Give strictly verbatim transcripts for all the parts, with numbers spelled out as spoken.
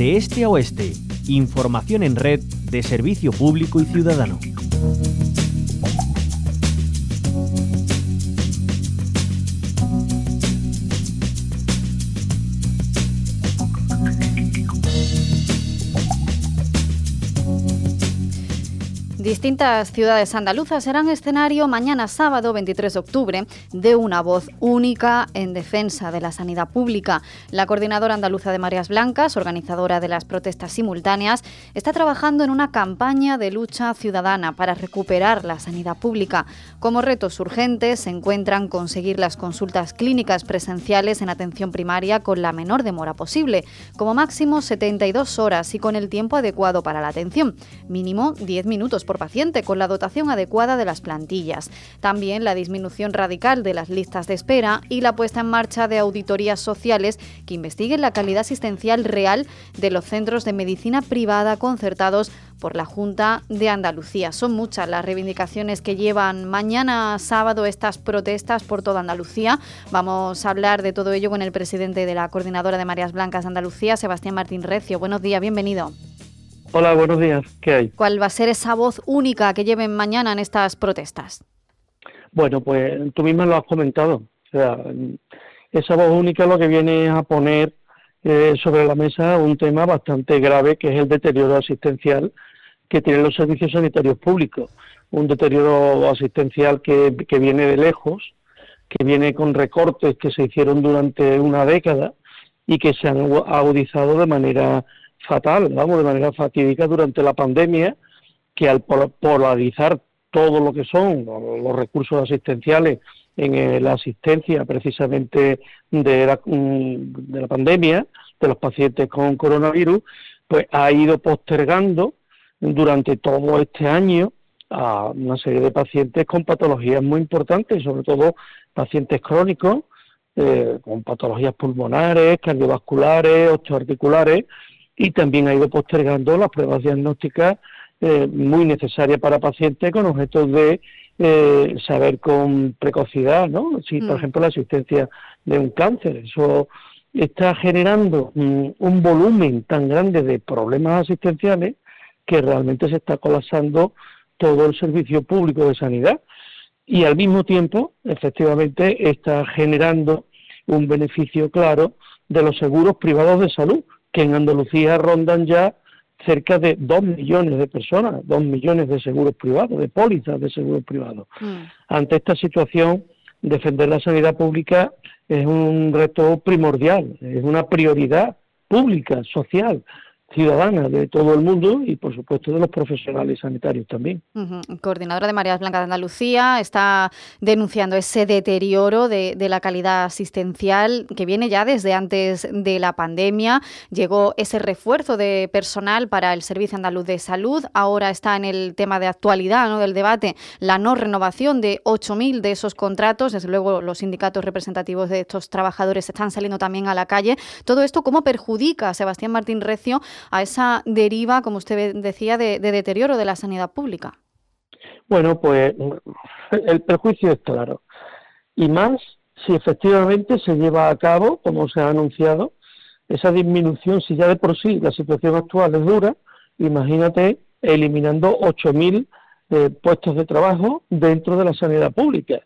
De este a oeste, información en red de servicio público y ciudadano. Distintas ciudades andaluzas serán escenario mañana sábado veintitrés de octubre de una voz única en defensa de la sanidad pública. La Coordinadora Andaluza de Mareas Blancas, organizadora de las protestas simultáneas, está trabajando en una campaña de lucha ciudadana para recuperar la sanidad pública. Como retos urgentes se encuentran conseguir las consultas clínicas presenciales en atención primaria con la menor demora posible, como máximo setenta y dos horas y con el tiempo adecuado para la atención, mínimo diez minutos por paciente, con la dotación adecuada de las plantillas. También la disminución radical de las listas de espera y la puesta en marcha de auditorías sociales que investiguen la calidad asistencial real de los centros de medicina privada concertados por la Junta de Andalucía. Son muchas las reivindicaciones que llevan mañana sábado estas protestas por toda Andalucía. Vamos a hablar de todo ello con el presidente de la Coordinadora de Mareas Blancas de Andalucía, Sebastián Martín Recio. Buenos días, bienvenido. Hola, buenos días. ¿Qué hay? ¿Cuál va a ser esa voz única que lleven mañana en estas protestas? Bueno, pues tú misma lo has comentado. O sea, esa voz única lo que viene es a poner eh, sobre la mesa un tema bastante grave, que es el deterioro asistencial que tienen los servicios sanitarios públicos. Un deterioro asistencial que, que viene de lejos, que viene con recortes que se hicieron durante una década y que se han agudizado de manera fatal, vamos, de manera fatídica durante la pandemia, que al polarizar todo lo que son los recursos asistenciales en la asistencia precisamente de la, de la pandemia, de los pacientes con coronavirus, pues ha ido postergando durante todo este año a una serie de pacientes con patologías muy importantes, sobre todo pacientes crónicos, eh, con patologías pulmonares, cardiovasculares, osteoarticulares, y también ha ido postergando las pruebas diagnósticas eh, muy necesarias para pacientes con objetos de eh, saber con precocidad, ¿no? Si, por mm. ejemplo, la existencia de un cáncer. Eso está generando mm, un volumen tan grande de problemas asistenciales que realmente se está colapsando todo el servicio público de sanidad. Y al mismo tiempo, efectivamente, está generando un beneficio claro de los seguros privados de salud, que en Andalucía rondan ya cerca de dos millones de personas, dos millones de seguros privados, de pólizas de seguros privados. Mm. Ante esta situación, defender la sanidad pública es un reto primordial, es una prioridad pública, social, ciudadana de todo el mundo y, por supuesto, de los profesionales sanitarios también. Uh-huh. Coordinadora de Mareas Blancas de Andalucía está denunciando ese deterioro de, de la calidad asistencial que viene ya desde antes de la pandemia. Llegó ese refuerzo de personal para el Servicio Andaluz de Salud. Ahora está en el tema de actualidad, ¿no?, del debate, la no renovación de ocho mil de esos contratos. Desde luego, los sindicatos representativos de estos trabajadores están saliendo también a la calle. Todo esto, ¿cómo perjudica a Sebastián Martín Recio a esa deriva, como usted decía, de, de deterioro de la sanidad pública? Bueno, pues el perjuicio es claro. Y más si efectivamente se lleva a cabo, como se ha anunciado, esa disminución. Si ya de por sí la situación actual es dura, imagínate eliminando ocho mil eh, puestos de trabajo dentro de la sanidad pública.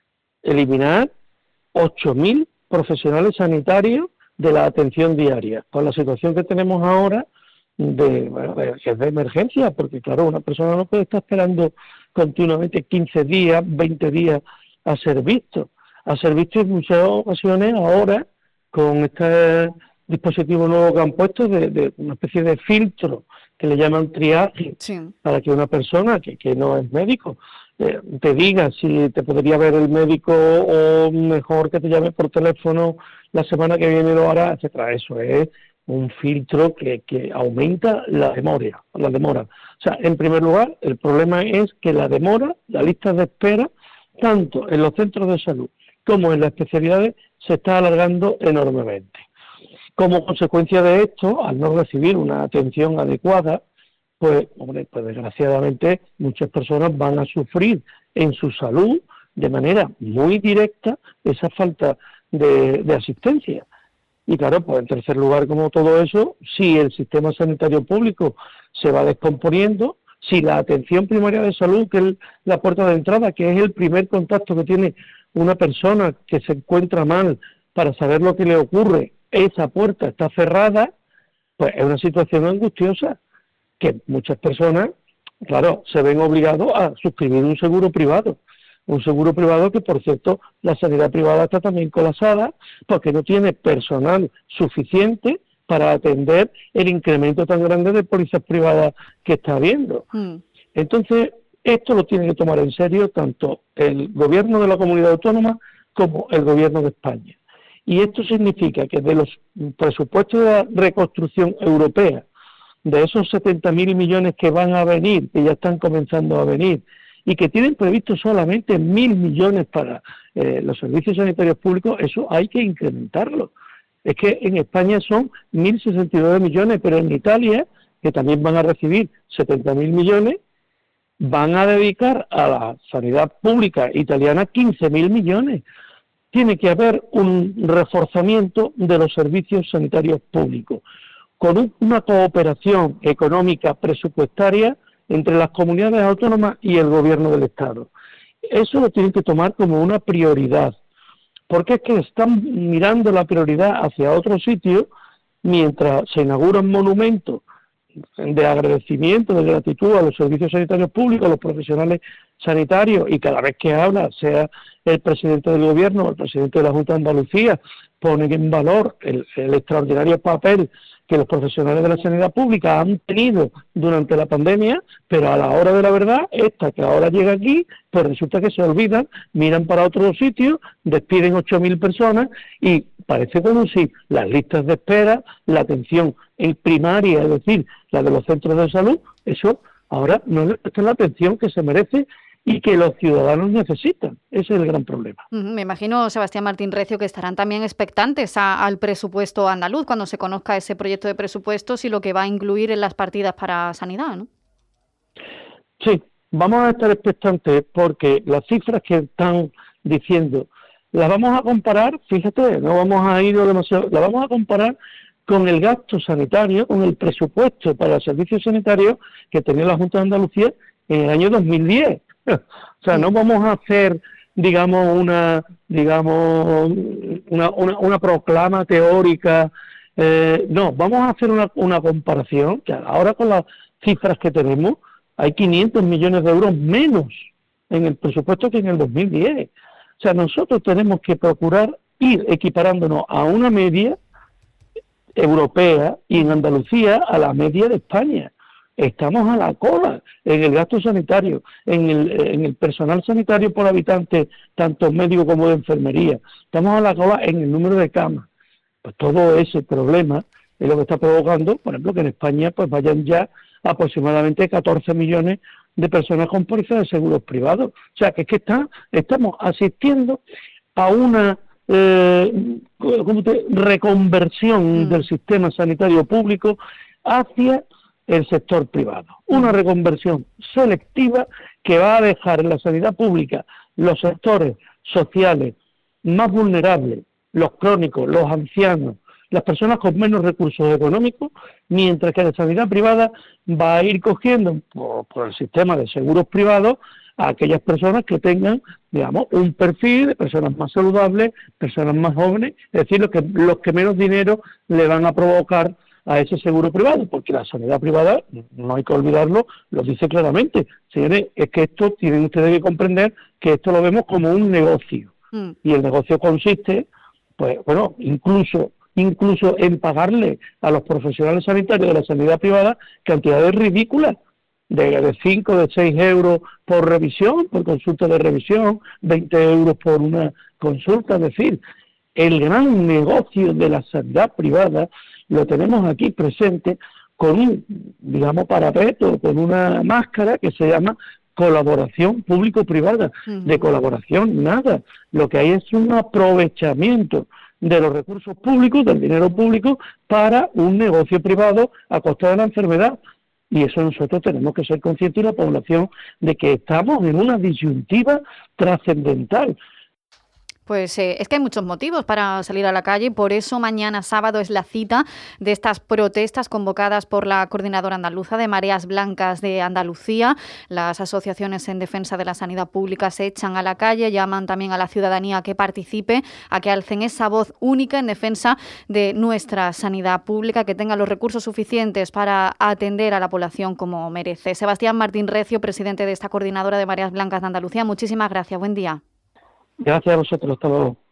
Eliminar ocho mil profesionales sanitarios de la atención diaria, con la situación que tenemos ahora de, bueno, de, de emergencia, porque claro, una persona no puede estar esperando continuamente quince días, veinte días a ser visto, a ser visto en muchas ocasiones ahora con este dispositivo nuevo que han puesto de, de una especie de filtro que le llaman triaje, sí, para que una persona que, que no es médico eh, te diga si te podría ver el médico o mejor que te llame por teléfono la semana que viene lo hará, etcétera. Eso es un filtro que, que aumenta la demora, la demora. O sea, en primer lugar, el problema es que la demora, la lista de espera, tanto en los centros de salud como en las especialidades, se está alargando enormemente. Como consecuencia de esto, al no recibir una atención adecuada, pues, hombre, pues desgraciadamente muchas personas van a sufrir en su salud de manera muy directa esa falta de, de asistencia. Y claro, pues en tercer lugar, como todo eso, si el sistema sanitario público se va descomponiendo, si la atención primaria de salud, que es la puerta de entrada, que es el primer contacto que tiene una persona que se encuentra mal para saber lo que le ocurre, esa puerta está cerrada, pues es una situación angustiosa, que muchas personas, claro, se ven obligados a suscribir un seguro privado. Un seguro privado que, por cierto, la sanidad privada está también colapsada porque no tiene personal suficiente para atender el incremento tan grande de pólizas privadas que está habiendo. Mm. Entonces, esto lo tiene que tomar en serio tanto el gobierno de la comunidad autónoma como el gobierno de España. Y esto significa que de los presupuestos de la reconstrucción europea, de esos setenta mil millones que van a venir, que ya están comenzando a venir, y que tienen previsto solamente mil millones para eh, los servicios sanitarios públicos, eso hay que incrementarlo. Es que en España son mil sesenta y nueve millones, pero en Italia, que también van a recibir setenta mil millones, van a dedicar a la sanidad pública italiana quince mil millones. Tiene que haber un reforzamiento de los servicios sanitarios públicos, con una cooperación económica presupuestaria entre las comunidades autónomas y el gobierno del Estado. Eso lo tienen que tomar como una prioridad, porque es que están mirando la prioridad hacia otro sitio mientras se inauguran monumentos de agradecimiento, de gratitud a los servicios sanitarios públicos, a los profesionales sanitarios, y cada vez que habla, sea el presidente del gobierno o el presidente de la Junta de Andalucía, ponen en valor el, el extraordinario papel que los profesionales de la sanidad pública han tenido durante la pandemia, pero a la hora de la verdad, esta que ahora llega aquí, pues resulta que se olvidan, miran para otro sitio, despiden ocho mil personas y parece como si las listas de espera, la atención en primaria, es decir, la de los centros de salud, eso ahora no le prestan la atención que se merece y que los ciudadanos necesitan. Ese es el gran problema. Me imagino, Sebastián Martín Recio, que estarán también expectantes a, al presupuesto andaluz cuando se conozca ese proyecto de presupuestos y lo que va a incluir en las partidas para sanidad, ¿no? Sí, vamos a estar expectantes porque las cifras que están diciendo las vamos a comparar, fíjate, no vamos a ir demasiado, las vamos a comparar con el gasto sanitario, con el presupuesto para los servicios sanitarios que tenía la Junta de Andalucía en el año dos mil diez. O sea, no vamos a hacer, digamos, una, digamos, una, una, una proclama teórica, eh, no, vamos a hacer una, una comparación, que ahora con las cifras que tenemos, hay quinientos millones de euros menos en el presupuesto que en el dos mil diez. O sea, nosotros tenemos que procurar ir equiparándonos a una media europea y en Andalucía a la media de España. Estamos a la cola en el gasto sanitario, en el, en el personal sanitario por habitante, tanto médico como de enfermería. Estamos a la cola en el número de camas. Pues todo ese problema es lo que está provocando, por ejemplo, que en España pues vayan ya aproximadamente catorce millones de personas con pólizas de seguros privados. O sea, que es que está, estamos asistiendo a una eh, ¿cómo te, reconversión mm. del sistema sanitario público hacia el sector privado. Una reconversión selectiva que va a dejar en la sanidad pública los sectores sociales más vulnerables, los crónicos, los ancianos, las personas con menos recursos económicos, mientras que la sanidad privada va a ir cogiendo por, por el sistema de seguros privados a aquellas personas que tengan, digamos, un perfil de personas más saludables, personas más jóvenes, es decir, los que, los que menos dinero le van a provocar a ese seguro privado, porque la sanidad privada, no hay que olvidarlo, lo dice claramente. Señores, es que esto tienen ustedes que comprender que esto lo vemos como un negocio. Mm. Y el negocio consiste, pues, bueno, incluso incluso en pagarle a los profesionales sanitarios de la sanidad privada cantidades ridículas, de cinco, de seis euros por revisión, por consulta de revisión, veinte euros por una consulta. Es decir, el gran negocio de la sanidad privada lo tenemos aquí presente con un, digamos, parapeto, con una máscara que se llama colaboración público-privada. Uh-huh. De colaboración, nada. Lo que hay es un aprovechamiento de los recursos públicos, del dinero público, para un negocio privado a costa de la enfermedad. Y eso nosotros tenemos que ser conscientes, la población, de que estamos en una disyuntiva trascendental. Pues eh, es que hay muchos motivos para salir a la calle, por eso mañana sábado es la cita de estas protestas convocadas por la Coordinadora Andaluza de Mareas Blancas de Andalucía. Las asociaciones en defensa de la sanidad pública se echan a la calle, llaman también a la ciudadanía a que participe, a que alcen esa voz única en defensa de nuestra sanidad pública, que tenga los recursos suficientes para atender a la población como merece. Sebastián Martín Recio, presidente de esta Coordinadora de Mareas Blancas de Andalucía, muchísimas gracias. Buen día. Gracias a vosotros. Hasta luego.